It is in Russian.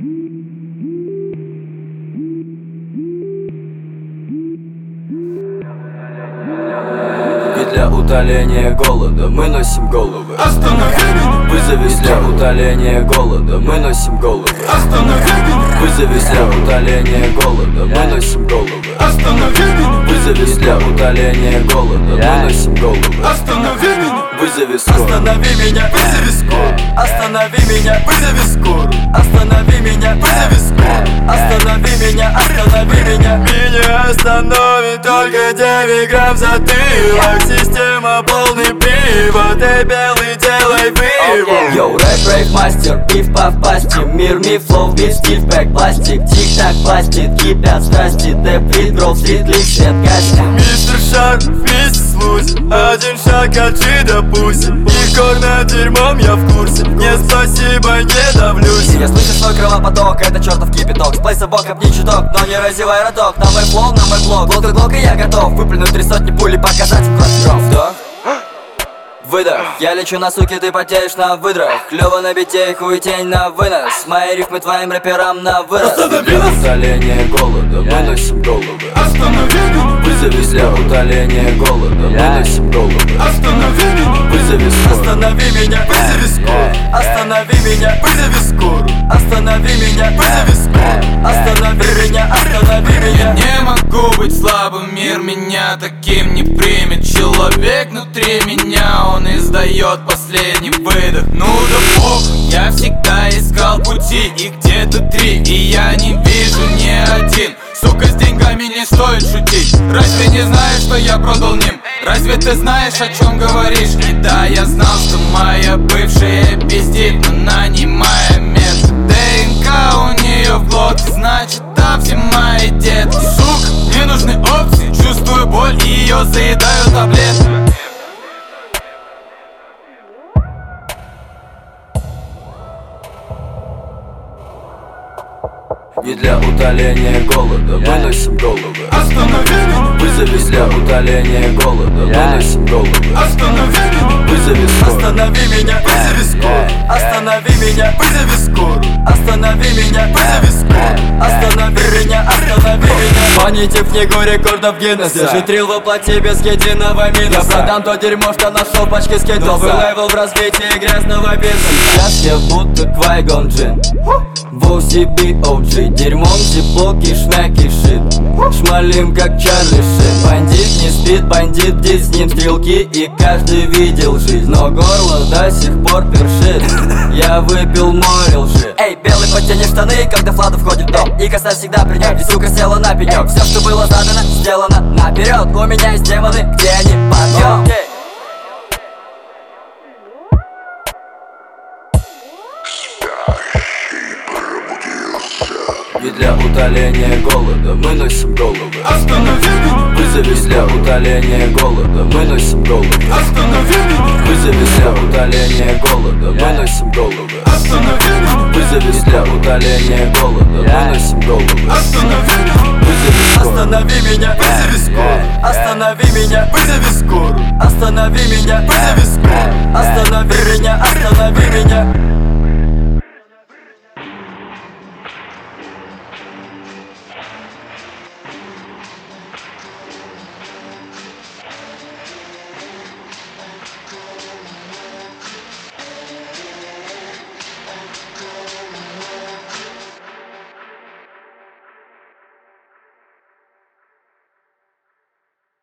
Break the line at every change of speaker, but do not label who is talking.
Для утоления голода мы носим головы.
Останови меня!
Вызови для утоления голода мы носим головы.
Останови меня!
Вызови для утоления голода мы носим головы.
Останови меня!
Вызови для утоления голода мы носим головы.
Останови меня!
Вызови скорую.
Останови меня! Вызови скорую! Останови меня! Вызови скорую! Останови меня! Вызови скорую! Останови меня! Останови меня! Меня остановит только 9 грамм затылок. Система полный привод, и белый делай вывод.
Йоу, рэп, мастер, пив по пасти. Мир, миф, флоу, бит, стиль, бэк, пластик. Тик-так, пластит, кипят страсти. Тэп, бит, гроу, стрит, лик, свет, кастинг.
Мистер Шарп, миссис Лузи. Один шаг от G до Пуси. И корна дерьмом я в курсе. Не спасибо, не давлюсь.
Я слышу свой кровопоток, это чертов кипяток. Сплейся боком, не чуток, но не разевай роток. На мой флоу, на мой блок, глок, и я готов выплюнуть 3 сотни пули, показать им кровь. Вдох, выдох. Я лечу на суки, ты потеешь на выдрах. Клёво на бите, хуй тень на вынос. Мои рифмы твоим рэперам на вырос.
Для утоления голода мы носим головы.
Останови меня!
Вызови для утоления голода мы носим головы.
Останови меня!
Вызови скорую.
Останови меня! Вызови скорую! Останови меня! Вызови скорую! Останови меня! Вызови скорую! Останови меня! Останови меня!
Не могу быть слабым, мир меня таким не примет. Человек внутри меня, он издает последний выдох. Ну да бог, я всегда искал пути, и где-то 3, и я не вижу ни один. Сука, с деньгами не стоит шутить. Разве не знаешь, что я продал ним? Разве ты знаешь, о чем говоришь? И да, я знал, что моя бывшая пиздит, но нанимая мент. ДНК у нее в блоке, значит там все мои детки. Сука, мне нужны опции, чувствую боль и ее заедаю таблетками.
Не для утоления голода мы носим головы.
Останови меня!
Вызови для утоления голода мы носим головы.
Останови меня!
Вызови скорую.
Останови меня! Вызови скорую! Останови меня! Вызови скорую! Останови меня! Вызови скорую! Останови меня! Останови меня!
Гоните в книгу рекордов Гиннесса. Житрил воплоти без единого минуса. Я продам то дерьмо, что нашел пачки скитлса. Новый левел в развитии грязного бизнеса. Сейчас я будто Квай-Гон Джин. В OCB OG. Дерьмом зиплоки, шмяки, шит. Шмалим как Чарли Шит. Бандит не спит, бандит бдит, с ним стрелки. И каждый видел жизнь, но горло до сих пор першит. Я выпил море лжи. Эй, белый, потяни штаны, когда Влада входит в дом. И коса всегда при нем, и сука села на пенек. Все, что было задано, сделано наперед. У меня есть демоны, где они? Подъем.
И для утоления голода мы носим головы.
Останови меня!
Вызови для утоления голода мы носим головы.
Останови меня!
Вызови для утоления голода мы носим головы.
Останови меня!
Вызови для утоления голода мы носим головы.
Останови меня!
Вызови скорую.
Останови меня! Вызови скорую! Останови меня! Вызови скорую! Останови меня! Вызови скорую! Останови меня! Останови меня!